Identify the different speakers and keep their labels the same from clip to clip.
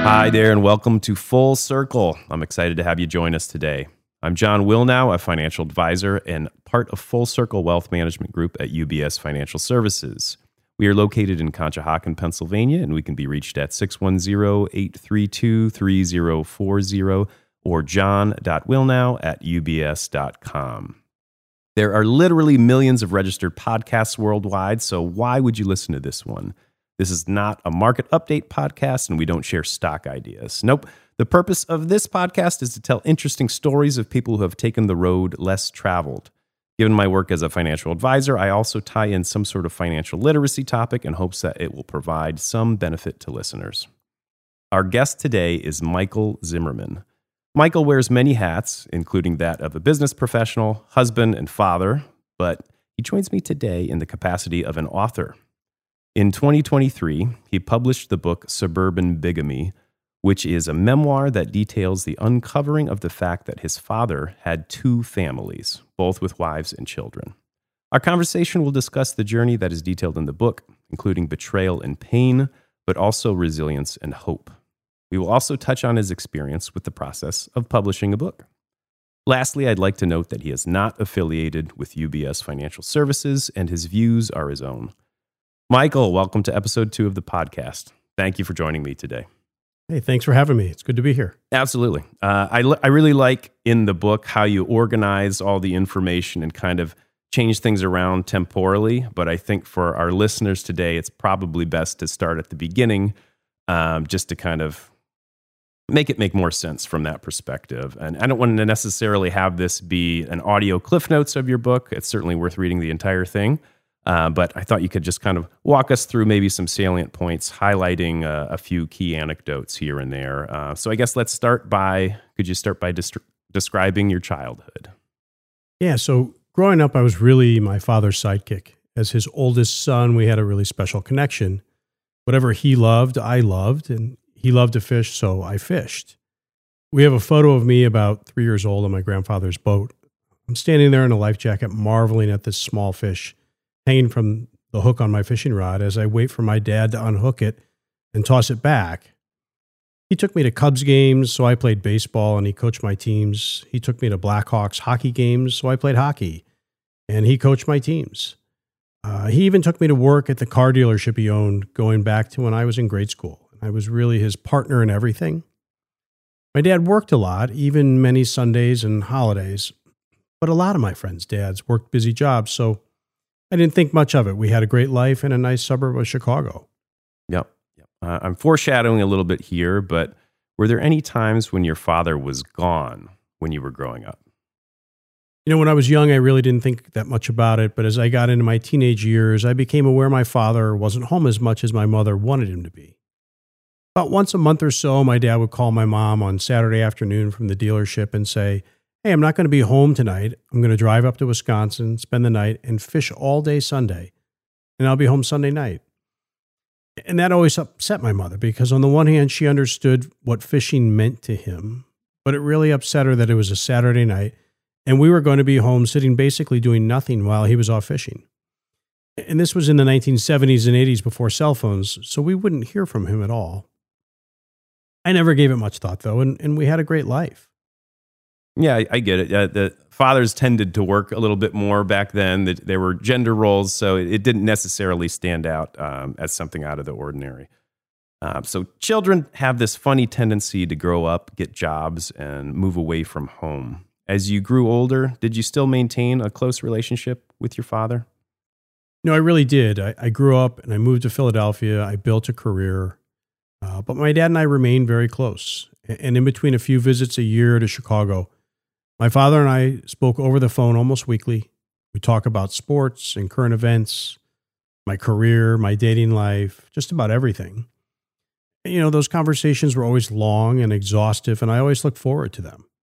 Speaker 1: Hi there, and welcome to Full Circle. I'm excited to have you join us today. I'm John Wilnow, a financial advisor and part of Full Circle Wealth Management Group at UBS Financial Services. We are located in Conshohocken, Pennsylvania, and we can be reached at 610-832-3040 or john.wilnow@ubs.com. There are literally millions of registered podcasts worldwide, so why would you listen to this one? This is not a market update podcast, and we don't share stock ideas. Nope. The purpose of this podcast is to tell interesting stories of people who have taken the road less traveled. Given my work as a financial advisor, I also tie in some sort of financial literacy topic in hopes that it will provide some benefit to listeners. Our guest today is Michael Zimmerman. Michael wears many hats, including that of a business professional, husband, and father, but he joins me today in the capacity of an author. In 2023, he published the book Suburban Bigamy, which is a memoir that details the uncovering of the fact that his father had two families, both with wives and children. Our conversation will discuss the journey that is detailed in the book, including betrayal and pain, but also resilience and hope. We will also touch on his experience with the process of publishing a book. Lastly, I'd like to note that he is not affiliated with UBS Financial Services, and his views are his own. Michael, welcome to episode 2 of the podcast. Thank you for joining me today.
Speaker 2: Hey, thanks for having me. It's good to be here.
Speaker 1: Absolutely. I really like in the book how you organize all the information and kind of change things around temporally. But I think for our listeners today, it's probably best to start at the beginning, just to kind of make more sense from that perspective. And I don't want to necessarily have this be an audio cliff notes of your book. It's certainly worth reading the entire thing. But I thought you could just kind of walk us through maybe some salient points, highlighting a few key anecdotes here and there. So I guess could you start by describing your childhood?
Speaker 2: Yeah, so growing up, I was really my father's sidekick. As his oldest son, we had a really special connection. Whatever he loved, I loved, and he loved to fish, so I fished. We have a photo of me about 3 years old on my grandfather's boat. I'm standing there in a life jacket, marveling at this small fish hanging from the hook on my fishing rod as I wait for my dad to unhook it and toss it back. He took me to Cubs games, so I played baseball, and he coached my teams. He took me to Blackhawks hockey games, so I played hockey, and he coached my teams. He even took me to work at the car dealership he owned, going back to when I was in grade school. I was really his partner in everything. My dad worked a lot, even many Sundays and holidays, but a lot of my friends' dads worked busy jobs, so I didn't think much of it. We had a great life in a nice suburb of Chicago.
Speaker 1: Yep. I'm foreshadowing a little bit here, but were there any times when your father was gone when you were growing up?
Speaker 2: You know, when I was young, I really didn't think that much about it, but as I got into my teenage years, I became aware my father wasn't home as much as my mother wanted him to be. About once a month or so, my dad would call my mom on Saturday afternoon from the dealership and say, "Hey, I'm not going to be home tonight. I'm going to drive up to Wisconsin, spend the night, and fish all day Sunday, and I'll be home Sunday night." And that always upset my mother because on the one hand, she understood what fishing meant to him, but it really upset her that it was a Saturday night, and we were going to be home sitting basically doing nothing while he was off fishing. And this was in the 1970s and 80s before cell phones, so we wouldn't hear from him at all. I never gave it much thought, though, and we had a great life.
Speaker 1: Yeah, I get it. The fathers tended to work a little bit more back then. There were gender roles, so it didn't necessarily stand out as something out of the ordinary. So children have this funny tendency to grow up, get jobs, and move away from home. As you grew older, did you still maintain a close relationship with your father?
Speaker 2: No, I really did. I grew up and I moved to Philadelphia. I built a career. But my dad and I remained very close. And in between a few visits a year to Chicago, my father and I spoke over the phone almost weekly. We talk about sports and current events, my career, my dating life, just about everything. You know, those conversations were always long and exhaustive, and I always look forward to them.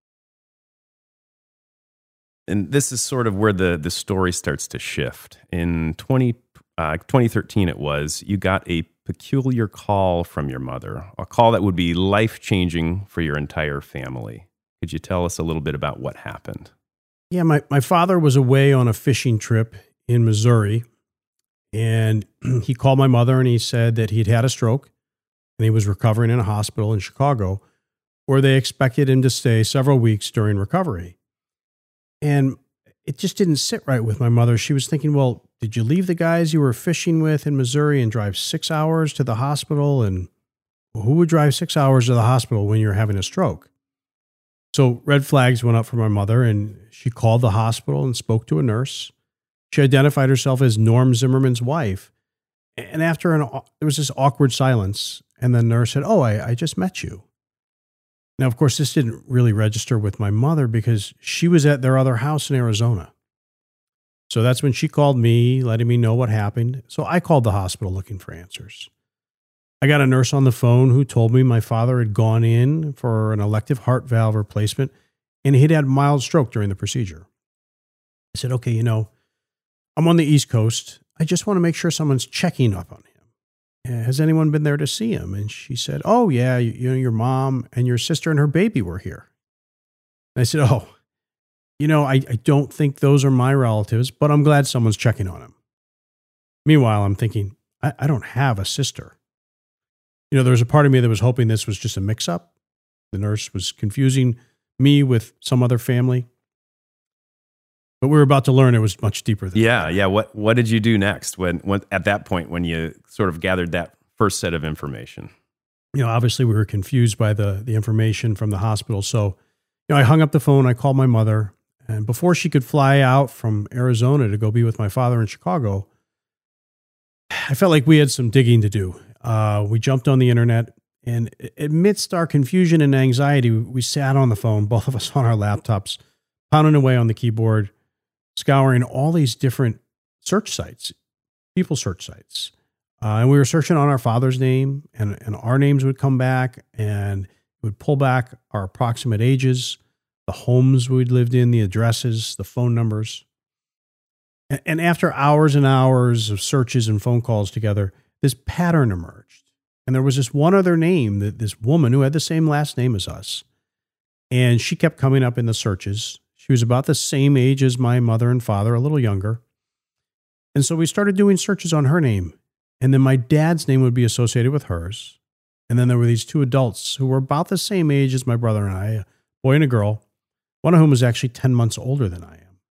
Speaker 1: And this is sort of where the story starts to shift. In 2013 it was, you got a peculiar call from your mother, a call that would be life-changing for your entire family. Could you tell us a little bit about what happened?
Speaker 2: Yeah, my father was away on a fishing trip in Missouri, and he called my mother and he said that he'd had a stroke and he was recovering in a hospital in Chicago where they expected him to stay several weeks during recovery. And it just didn't sit right with my mother. She was thinking, well, did you leave the guys you were fishing with in Missouri and drive 6 hours to the hospital? And who would drive 6 hours to the hospital when you're having a stroke? So red flags went up for my mother, and she called the hospital and spoke to a nurse. She identified herself as Norm Zimmerman's wife. And after there was this awkward silence, and the nurse said, oh, I just met you. Now, of course, this didn't really register with my mother because she was at their other house in Arizona. So that's when she called me, letting me know what happened. So I called the hospital looking for answers. I got a nurse on the phone who told me my father had gone in for an elective heart valve replacement and he'd had mild stroke during the procedure. I said, okay, I'm on the East Coast. I just want to make sure someone's checking up on him. Has anyone been there to see him? And she said, oh, yeah, your mom and your sister and her baby were here. And I said, oh, I don't think those are my relatives, but I'm glad someone's checking on him. Meanwhile, I'm thinking, I don't have a sister. There was a part of me that was hoping this was just a mix-up. The nurse was confusing me with some other family. But we were about to learn it was much deeper than that.
Speaker 1: Yeah. What did you do next when at that point when you sort of gathered that first set of information?
Speaker 2: Obviously we were confused by the information from the hospital. So, I hung up the phone. I called my mother. And before she could fly out from Arizona to go be with my father in Chicago, I felt like we had some digging to do. We jumped on the internet. And amidst our confusion and anxiety, we sat on the phone, both of us on our laptops, pounding away on the keyboard, scouring all these different search sites, people search sites. And we were searching on our father's name, and our names would come back, and it would pull back our approximate ages, the homes we'd lived in, the addresses, the phone numbers. And after hours and hours of searches and phone calls together, this pattern emerged. And there was this one other name, this woman who had the same last name as us. And she kept coming up in the searches. She was about the same age as my mother and father, a little younger. And so we started doing searches on her name. And then my dad's name would be associated with hers. And then there were these two adults who were about the same age as my brother and I, a boy and a girl, one of whom was actually 10 months older than I am.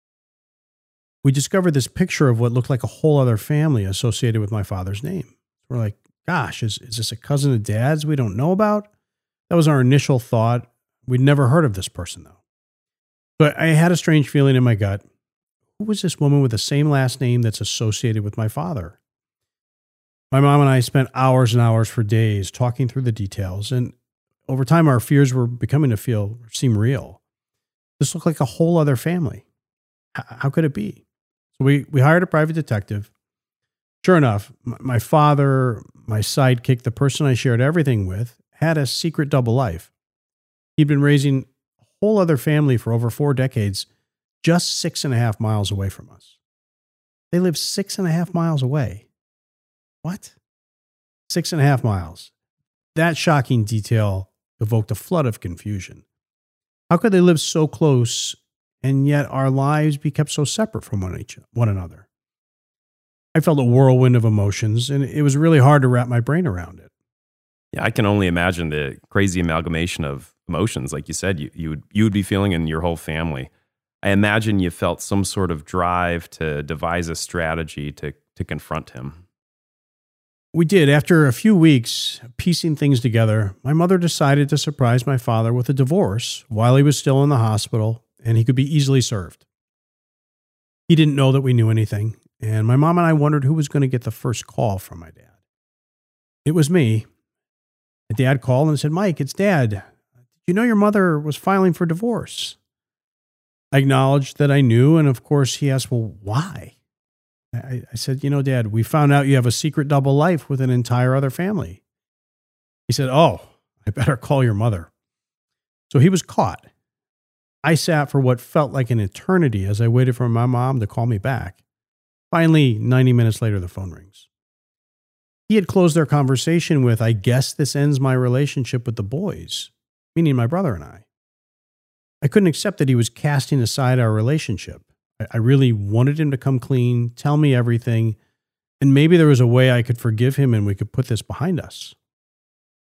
Speaker 2: We discovered this picture of what looked like a whole other family associated with my father's name. We're like, gosh, is this a cousin of dad's we don't know about? That was our initial thought. We'd never heard of this person, though. But I had a strange feeling in my gut. Who was this woman with the same last name that's associated with my father? My mom and I spent hours and hours for days talking through the details. And over time, our fears were beginning to seem real. This looked like a whole other family. How could it be? So we hired a private detective. Sure enough, my father, my sidekick, the person I shared everything with, had a secret double life. He'd been raising a whole other family for over 4 decades, just 6.5 miles away from us. They lived 6.5 miles away. What? 6.5 miles. That shocking detail evoked a flood of confusion. How could they live so close and yet our lives be kept so separate from one another? I felt a whirlwind of emotions, and it was really hard to wrap my brain around it.
Speaker 1: Yeah, I can only imagine the crazy amalgamation of emotions, like you said, you would be feeling in your whole family. I imagine you felt some sort of drive to devise a strategy to confront him.
Speaker 2: We did. After a few weeks piecing things together, my mother decided to surprise my father with a divorce while he was still in the hospital, and he could be easily served. He didn't know that we knew anything, and my mom and I wondered who was going to get the first call from my dad. It was me. My dad called and said, Mike, it's Dad. Did you know your mother was filing for divorce? I acknowledged that I knew, and of course he asked, well, why? I said, Dad, we found out you have a secret double life with an entire other family. He said, oh, I better call your mother. So he was caught. I sat for what felt like an eternity as I waited for my mom to call me back. Finally, 90 minutes later, the phone rings. He had closed their conversation with, I guess this ends my relationship with the boys, meaning my brother and I. I couldn't accept that he was casting aside our relationship. I really wanted him to come clean, tell me everything, and maybe there was a way I could forgive him and we could put this behind us.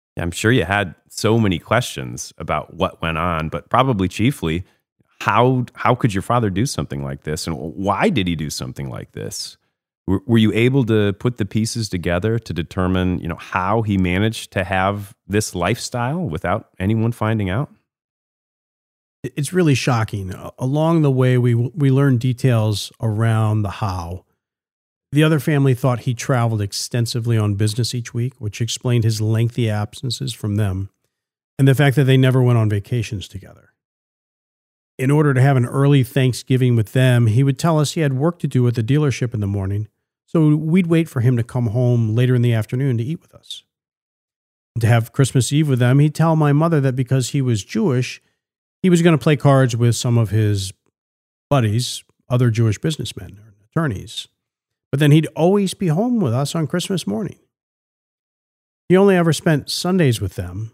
Speaker 1: I'm sure you had so many questions about what went on, but probably chiefly, how could your father do something like this, and why did he do something like this? Were you able to put the pieces together to determine, how he managed to have this lifestyle without anyone finding out?
Speaker 2: It's really shocking. Along the way, we learned details around the how. The other family thought he traveled extensively on business each week, which explained his lengthy absences from them, and the fact that they never went on vacations together. In order to have an early Thanksgiving with them, he would tell us he had work to do at the dealership in the morning, so we'd wait for him to come home later in the afternoon to eat with us. To have Christmas Eve with them, he'd tell my mother that because he was Jewish, he was going to play cards with some of his buddies, other Jewish businessmen or attorneys. But then he'd always be home with us on Christmas morning. He only ever spent Sundays with them.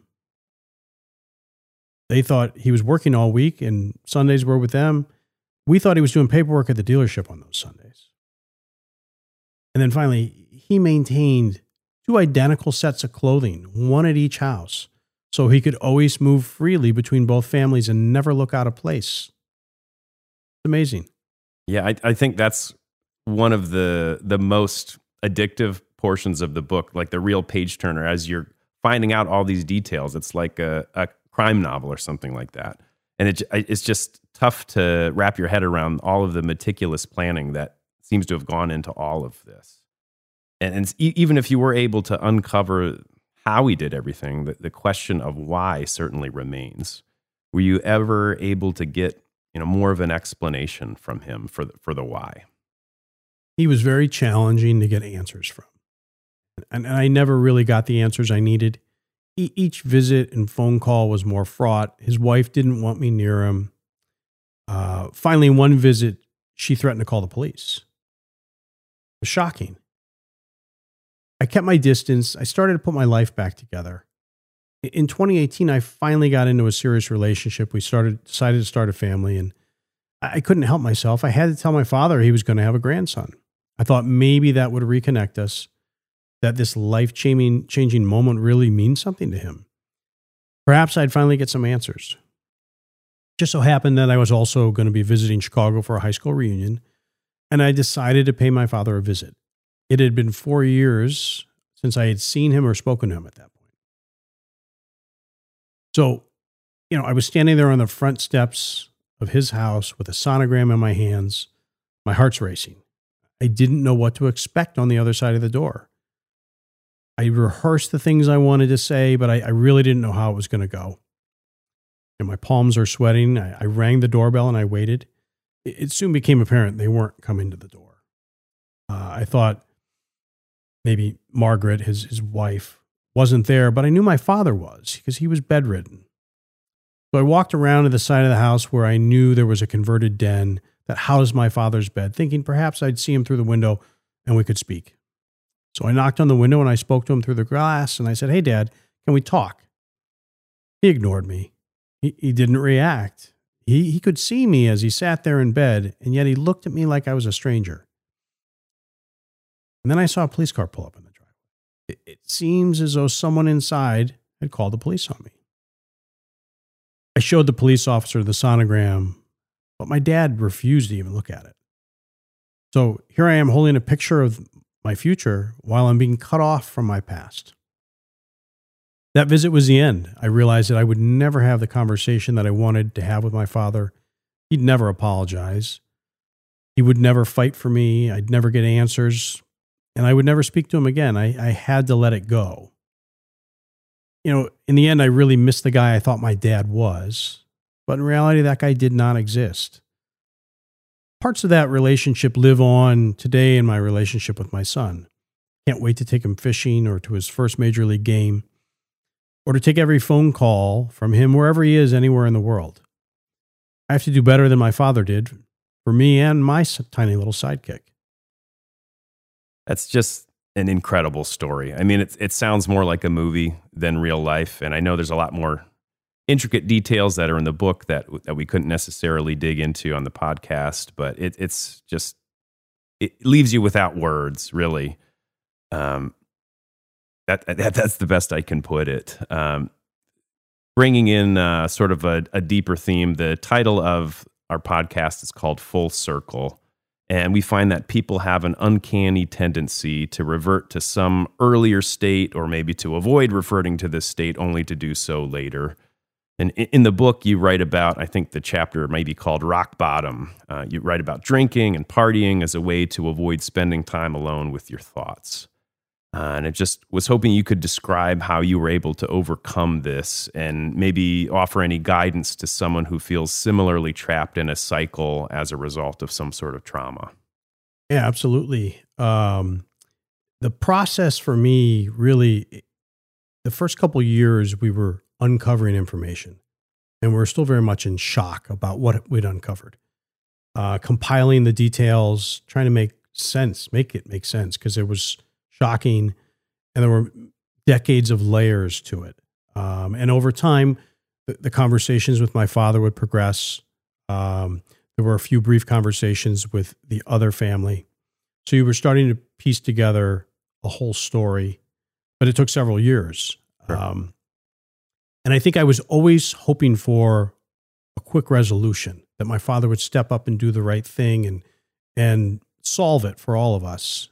Speaker 2: They thought he was working all week and Sundays were with them. We thought he was doing paperwork at the dealership on those Sundays. And then finally, he maintained 2 identical sets of clothing, one at each house, so he could always move freely between both families and never look out of place. It's amazing.
Speaker 1: Yeah, I think that's one of the most addictive portions of the book, like the real page turner, as you're finding out all these details. It's like a crime novel or something like that. And it's just tough to wrap your head around all of the meticulous planning that seems to have gone into all of this. And even if you were able to uncover how he did everything, the question of why certainly remains. Were you ever able to get more of an explanation from him for the why?
Speaker 2: He was very challenging to get answers from. And I never really got the answers I needed. Each visit and phone call was more fraught. His wife didn't want me near him. Finally, one visit, she threatened to call the police. It was shocking. I kept my distance. I started to put my life back together. In 2018, I finally got into a serious relationship. We decided to start a family, and I couldn't help myself. I had to tell my father he was going to have a grandson. I thought maybe that would reconnect us, that this life-changing moment really means something to him. Perhaps I'd finally get some answers. Just so happened that I was also going to be visiting Chicago for a high school reunion, and I decided to pay my father a visit. It had been 4 years since I had seen him or spoken to him at that point. So, I was standing there on the front steps of his house with a sonogram in my hands. My heart's racing. I didn't know what to expect on the other side of the door. I rehearsed the things I wanted to say, but I really didn't know how it was going to go. My palms are sweating. I rang the doorbell and I waited. It soon became apparent they weren't coming to the door. I thought maybe Margaret, his wife, wasn't there, but I knew my father was because he was bedridden. So I walked around to the side of the house where I knew there was a converted den that housed my father's bed, thinking perhaps I'd see him through the window and we could speak. So I knocked on the window and I spoke to him through the glass and I said, "Hey, Dad, can we talk?" He ignored me. He didn't react. He could see me as he sat there in bed, and yet he looked at me like I was a stranger. And then I saw a police car pull up in the driveway. It seems as though someone inside had called the police on me. I showed the police officer the sonogram, but my dad refused to even look at it. So here I am holding a picture of my future while I'm being cut off from my past. That visit was the end. I realized that I would never have the conversation that I wanted to have with my father. He'd never apologize. He would never fight for me. I'd never get answers. And I would never speak to him again. I had to let it go. In the end, I really missed the guy I thought my dad was. But in reality, that guy did not exist. Parts of that relationship live on today in my relationship with my son. Can't wait to take him fishing or to his first major league game, or to take every phone call from him wherever he is anywhere in the world. I have to do better than my father did for me and my tiny little sidekick.
Speaker 1: That's just an incredible story. I mean, it sounds more like a movie than real life, and I know there's a lot more intricate details that are in the book that we couldn't necessarily dig into on the podcast, but it leaves you without words, really. That's the best I can put it. Bringing in sort of a deeper theme, the title of our podcast is called Full Circle. And we find that people have an uncanny tendency to revert to some earlier state, or maybe to avoid reverting to this state only to do so later. And in the book, you write about, I think the chapter may be called Rock Bottom. You write about drinking and partying as a way to avoid spending time alone with your thoughts. And I just was hoping you could describe how you were able to overcome this and maybe offer any guidance to someone who feels similarly trapped in a cycle as a result of some sort of trauma.
Speaker 2: Yeah, absolutely. The process for me really, the first couple of years we were uncovering information, and we're still very much in shock about what we'd uncovered. Compiling the details, trying to make it make sense, because it was shocking, and there were decades of layers to it. And over time, the conversations with my father would progress. There were a few brief conversations with the other family. So you were starting to piece together a whole story, but it took several years. Sure. And I think I was always hoping for a quick resolution, that my father would step up and do the right thing and solve it for all of us.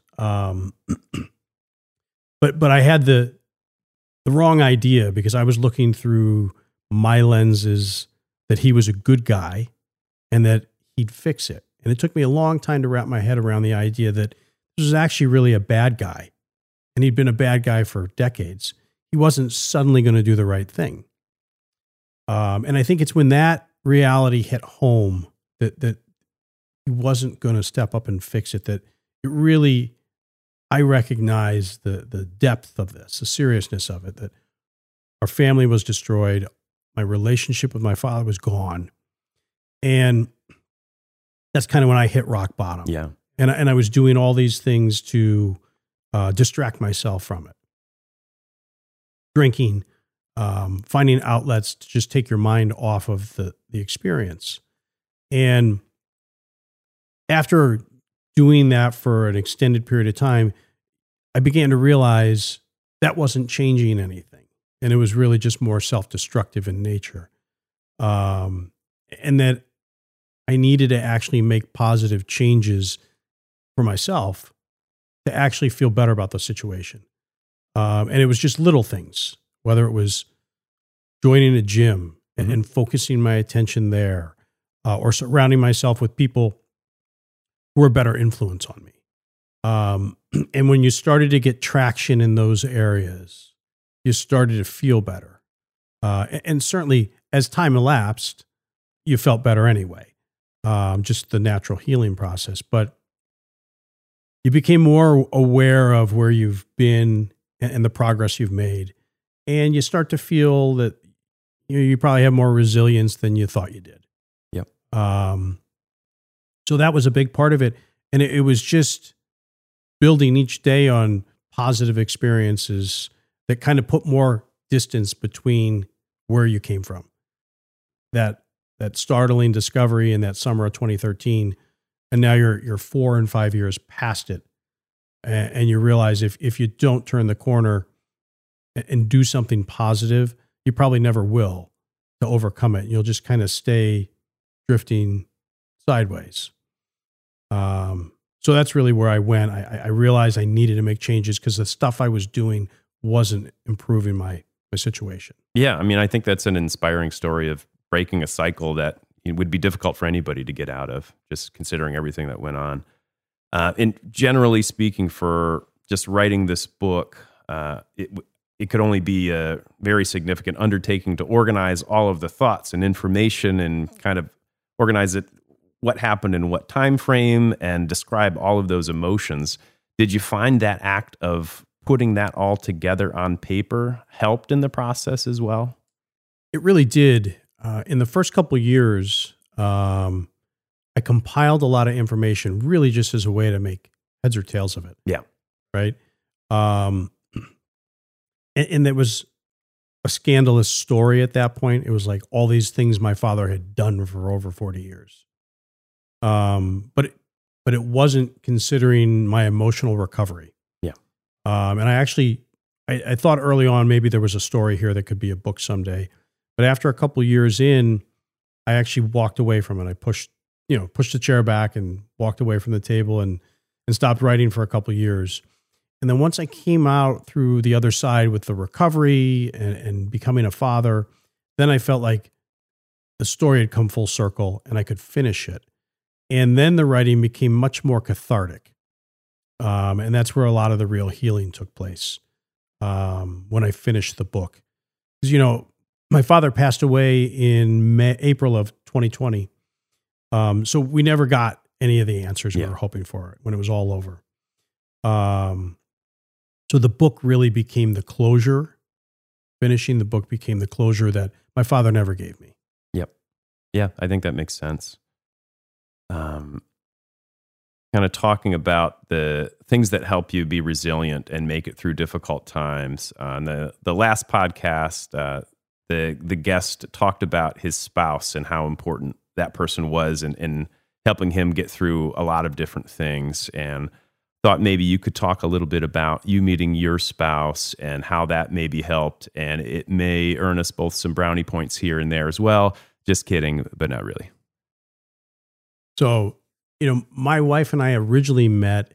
Speaker 2: But I had the wrong idea, because I was looking through my lenses that he was a good guy and that he'd fix it. And it took me a long time to wrap my head around the idea that this was actually really a bad guy. And he'd been a bad guy for decades. He wasn't suddenly going to do the right thing. And I think it's when that reality hit home that he wasn't going to step up and fix it, that it really, I recognized the depth of this, the seriousness of it, that our family was destroyed. My relationship with my father was gone. And that's kind of when I hit rock bottom.
Speaker 1: Yeah.
Speaker 2: And I was doing all these things to distract myself from it. Drinking, finding outlets to just take your mind off of the experience. And after doing that for an extended period of time, I began to realize that wasn't changing anything. And it was really just more self-destructive in nature. And that I needed to actually make positive changes for myself to actually feel better about the situation. And it was just little things, whether it was joining a gym and focusing my attention there, or surrounding myself with people who were a better influence on me. And when you started to get traction in those areas, you started to feel better. And certainly as time elapsed, you felt better anyway, just the natural healing process. But you became more aware of where you've been and the progress you've made. And you start to feel that you probably have more resilience than you thought you did.
Speaker 1: Yep.
Speaker 2: So that was a big part of it. And it was just building each day on positive experiences that kind of put more distance between where you came from. That startling discovery in that summer of 2013, and now you're 4 and 5 years past it, and you realize if you don't turn the corner and do something positive, you probably never will to overcome it. You'll just kind of stay drifting sideways. So that's really where I went. I realized I needed to make changes because the stuff I was doing wasn't improving my situation.
Speaker 1: Yeah, I mean, I think that's an inspiring story of breaking a cycle that it would be difficult for anybody to get out of, just considering everything that went on. And generally speaking, for just writing this book, it could only be a very significant undertaking to organize all of the thoughts and information and kind of organize it, what happened in what time frame, and describe all of those emotions. Did you find that act of putting that all together on paper helped in the process as well?
Speaker 2: It really did. In the first couple of years, I compiled a lot of information really just as a way to make heads or tails of it.
Speaker 1: Yeah.
Speaker 2: Right. And there was a scandalous story at that point. It was like all these things my father had done for over 40 years. But it wasn't considering my emotional recovery.
Speaker 1: Yeah.
Speaker 2: And I actually I thought early on maybe there was a story here that could be a book someday. But after a couple years in, I actually walked away from it. I pushed the chair back and walked away from the table and stopped writing for a couple years. And then once I came out through the other side with the recovery and becoming a father, then I felt like the story had come full circle and I could finish it. And then the writing became much more cathartic. And that's where a lot of the real healing took place when I finished the book. Because, my father passed away in April of 2020. So we never got any of the answers we were hoping for when it was all over. So the book really became the closure. Finishing the book became the closure that my father never gave me.
Speaker 1: Yep. Yeah, I think that makes sense. Kind of talking about the things that help you be resilient and make it through difficult times. On the last podcast, the guest talked about his spouse and how important that person was in helping him get through a lot of different things, and thought maybe you could talk a little bit about you meeting your spouse and how that maybe helped, and it may earn us both some brownie points here and there as well. Just kidding, but not really.
Speaker 2: So, my wife and I originally met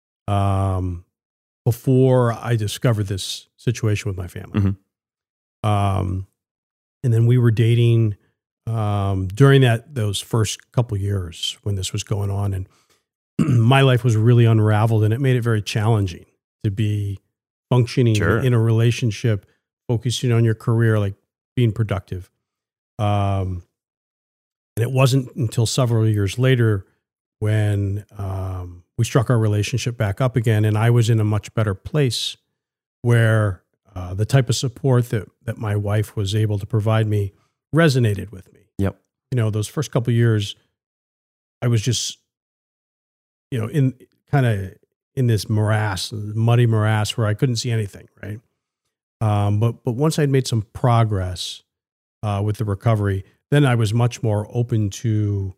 Speaker 2: before I discovered this situation with my family.
Speaker 1: Mm-hmm.
Speaker 2: And then we were dating during those first couple years when this was going on. And my life was really unraveled, and it made it very challenging to be functioning in a relationship, focusing on your career, like being productive. And it wasn't until several years later when we struck our relationship back up again, and I was in a much better place where the type of support that my wife was able to provide me resonated with me.
Speaker 1: Yep.
Speaker 2: Those first couple of years, I was just, in this muddy morass where I couldn't see anything, right? But once I'd made some progress with the recovery, then I was much more open to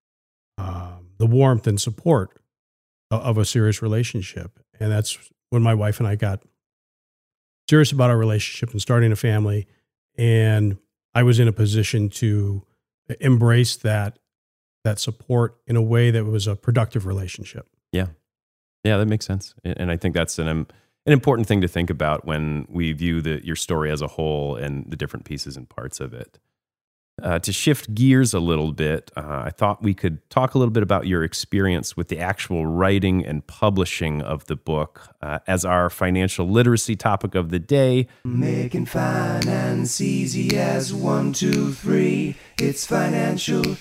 Speaker 2: the warmth and support of a serious relationship. And that's when my wife and I got serious about our relationship and starting a family. And I was in a position to embrace that support in a way that was a productive relationship.
Speaker 1: Yeah. Yeah, that makes sense. And I think that's an important thing to think about when we view your story as a whole and the different pieces and parts of it. To shift gears a little bit, I thought we could talk a little bit about your experience with the actual writing and publishing of the book as our financial literacy topic of the day.
Speaker 3: Making finance easy as 1, 2, 3. It's financial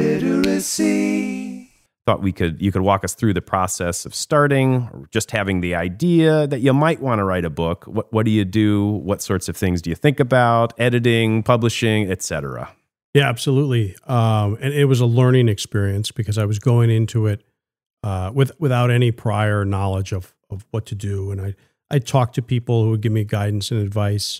Speaker 3: literacy.
Speaker 1: Thought you could walk us through the process of starting, or just having the idea that you might want to write a book. What do you do? What sorts of things do you think about? Editing, publishing, etc.
Speaker 2: Yeah, absolutely. And it was a learning experience because I was going into it without any prior knowledge of what to do. And I talked to people who would give me guidance and advice.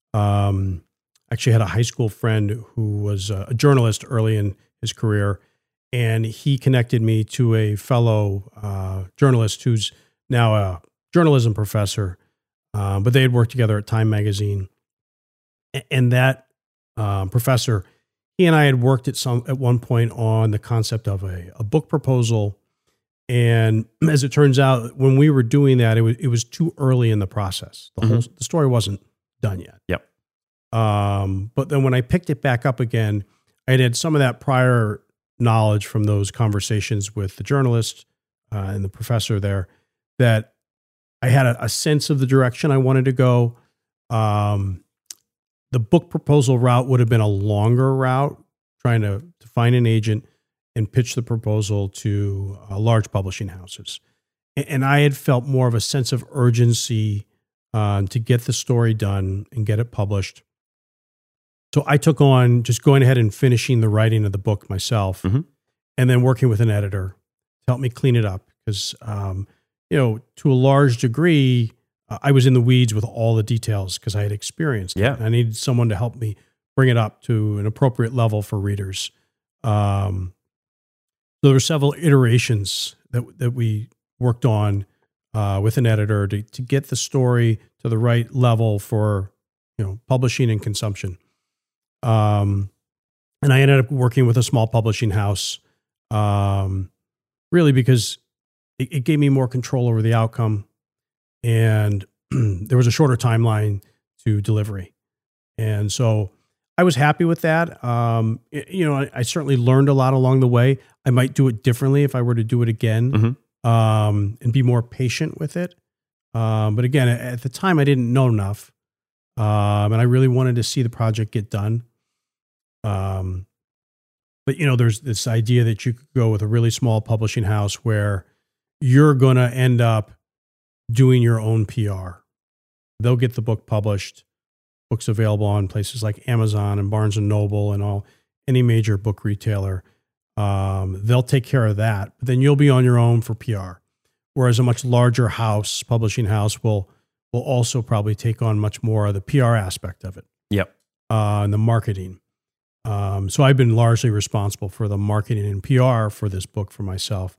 Speaker 2: Actually had a high school friend who was a journalist early in his career, and he connected me to a fellow journalist who's now a journalism professor, but they had worked together at Time Magazine. And that professor, he and I had worked at one point on the concept of a book proposal. And as it turns out, when we were doing that, it was too early in the process. The story wasn't done yet.
Speaker 1: Yep.
Speaker 2: But then when I picked it back up again, I had some of that prior knowledge from those conversations with the journalist and the professor there, that I had a sense of the direction I wanted to go. The book proposal route would have been a longer route, trying to find an agent and pitch the proposal to large publishing houses. And I had felt more of a sense of urgency to get the story done and get it published. So I took on just going ahead and finishing the writing of the book myself, and then working with an editor to help me clean it up. Because, to a large degree, I was in the weeds with all the details because I had experienced it. I needed someone to help me bring it up to an appropriate level for readers. So there were several iterations that we worked on with an editor to get the story to the right level for, publishing and consumption. And I ended up working with a small publishing house, really because it gave me more control over the outcome, and there was a shorter timeline to delivery. And so I was happy with that. I certainly learned a lot along the way. I might do it differently if I were to do it again, and be more patient with it. But again, at the time I didn't know enough. And I really wanted to see the project get done. But there's this idea that you could go with a really small publishing house where you're going to end up doing your own PR. They'll get the book published, books available on places like Amazon and Barnes and Noble and any major book retailer. They'll take care of that, but then you'll be on your own for PR. Whereas a much larger publishing house will also probably take on much more of the PR aspect of it.
Speaker 1: Yep.
Speaker 2: And the marketing. So I've been largely responsible for the marketing and PR for this book for myself.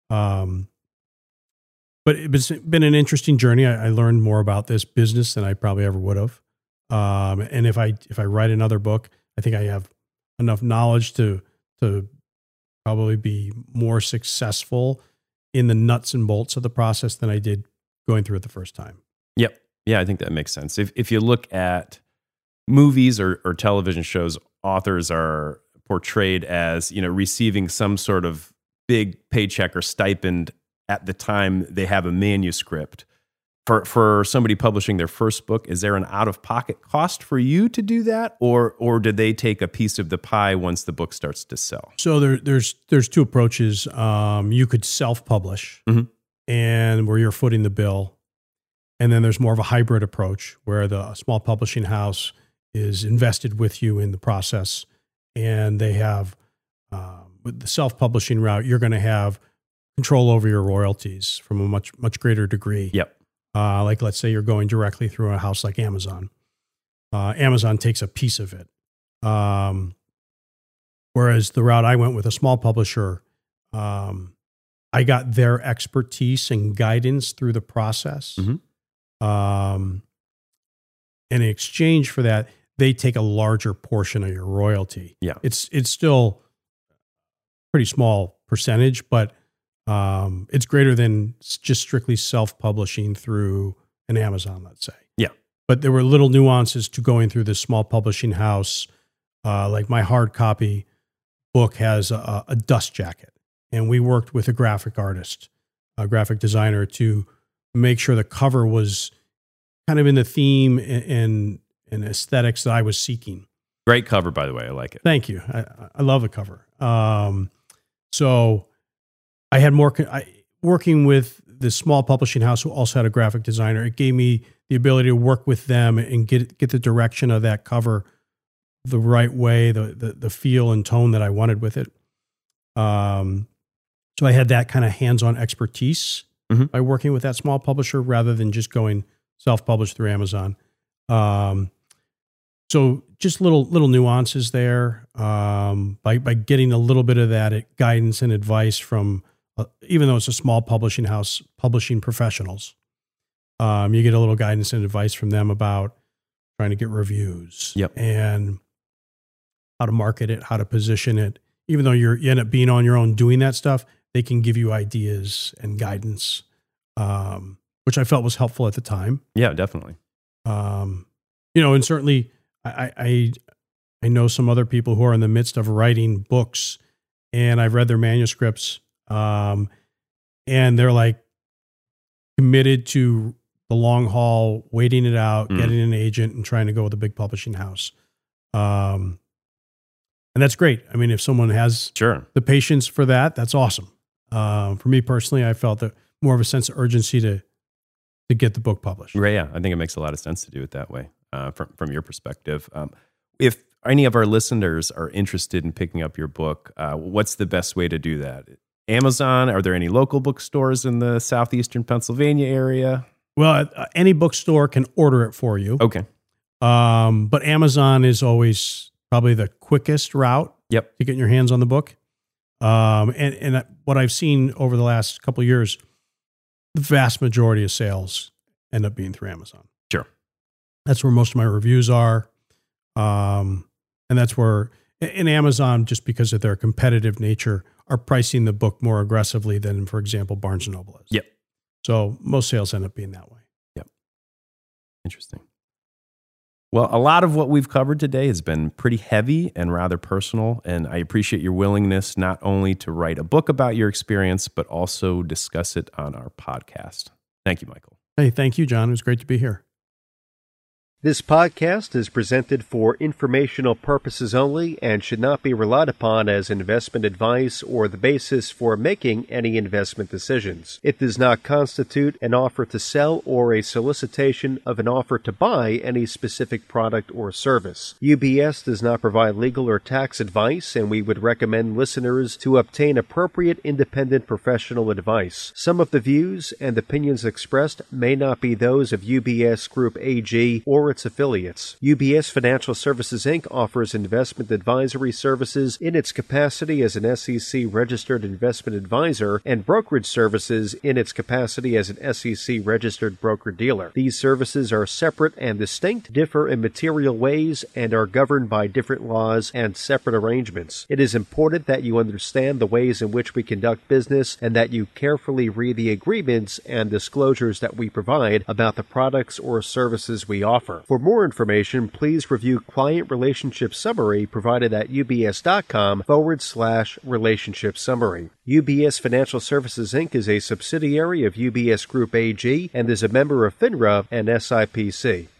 Speaker 2: But it's been an interesting journey. I learned more about this business than I probably ever would have. And if I write another book, I think I have enough knowledge to probably be more successful in the nuts and bolts of the process than I did going through it the first time.
Speaker 1: Yep. Yeah, I think that makes sense. If you look at movies or television shows, authors are portrayed as, receiving some sort of big paycheck or stipend at the time they have a manuscript. For somebody publishing their first book, is there an out-of-pocket cost for you to do that, or did they take a piece of the pie once the book starts to sell?
Speaker 2: So there's two approaches. You could self-publish, and where you're footing the bill, and then there's more of a hybrid approach where the small publishing house is invested with you in the process, and they have with the self-publishing route, you're going to have control over your royalties from a much greater degree.
Speaker 1: Yep.
Speaker 2: Like let's say you're going directly through a house like Amazon. Amazon takes a piece of it. Whereas the route I went with a small publisher, I got their expertise and guidance through the process. In exchange for that, they take a larger portion of your royalty.
Speaker 1: Yeah.
Speaker 2: It's still pretty small percentage, but it's greater than just strictly self-publishing through an Amazon, let's say.
Speaker 1: Yeah.
Speaker 2: But there were little nuances to going through this small publishing house. Like my hard copy book has a dust jacket, and we worked with a graphic artist, a graphic designer, to make sure the cover was kind of in the theme and aesthetics that I was seeking.
Speaker 1: Great cover, by the way. I like it.
Speaker 2: Thank you. I love the cover. So I had more working with this small publishing house who also had a graphic designer. It gave me the ability to work with them and get the direction of that cover the right way, the feel and tone that I wanted with it. So I had that kind of hands-on expertise by working with that small publisher rather than just going self-published through Amazon. So just little nuances there. By getting a little bit of that guidance and advice from, even though it's a small publishing house, publishing professionals, you get a little guidance and advice from them about trying to get reviews and how to market it, how to position it. Even though you end up being on your own doing that stuff, they can give you ideas and guidance, which I felt was helpful at the time.
Speaker 1: Yeah, definitely.
Speaker 2: And certainly I know some other people who are in the midst of writing books, and I've read their manuscripts, and they're like committed to the long haul, waiting it out, getting an agent, and trying to go with a big publishing house. And that's great. I mean, if someone has the patience for that, that's awesome. For me personally, I felt that more of a sense of urgency to get the book published.
Speaker 1: Right. Yeah. I think it makes a lot of sense to do it that way from your perspective. If any of our listeners are interested in picking up your book, what's the best way to do that? Amazon? Are there any local bookstores in the southeastern Pennsylvania area?
Speaker 2: Well, any bookstore can order it for you.
Speaker 1: Okay.
Speaker 2: But Amazon is always probably the quickest route to get your hands on the book. And what I've seen over the last couple of years, the vast majority of sales end up being through Amazon. That's where most of my reviews are. And that's where, in Amazon, just because of their competitive nature, are pricing the book more aggressively than, for example, Barnes & Noble is.
Speaker 1: Yep.
Speaker 2: So most sales end up being that way.
Speaker 1: Yep. Interesting. Well, a lot of what we've covered today has been pretty heavy and rather personal, and I appreciate your willingness not only to write a book about your experience, but also discuss it on our podcast. Thank you, Michael.
Speaker 2: Hey, thank you, John. It was great to be here.
Speaker 4: This podcast is presented for informational purposes only and should not be relied upon as investment advice or the basis for making any investment decisions. It does not constitute an offer to sell or a solicitation of an offer to buy any specific product or service. UBS does not provide legal or tax advice, and we would recommend listeners to obtain appropriate independent professional advice. Some of the views and opinions expressed may not be those of UBS Group AG or its affiliates. UBS Financial Services Inc. offers investment advisory services in its capacity as an SEC registered investment advisor and brokerage services in its capacity as an SEC registered broker-dealer. These services are separate and distinct, differ in material ways, and are governed by different laws and separate arrangements. It is important that you understand the ways in which we conduct business and that you carefully read the agreements and disclosures that we provide about the products or services we offer. For more information, please review Client Relationship Summary provided at ubs.com/relationship summary. UBS Financial Services Inc. is a subsidiary of UBS Group AG and is a member of FINRA and SIPC.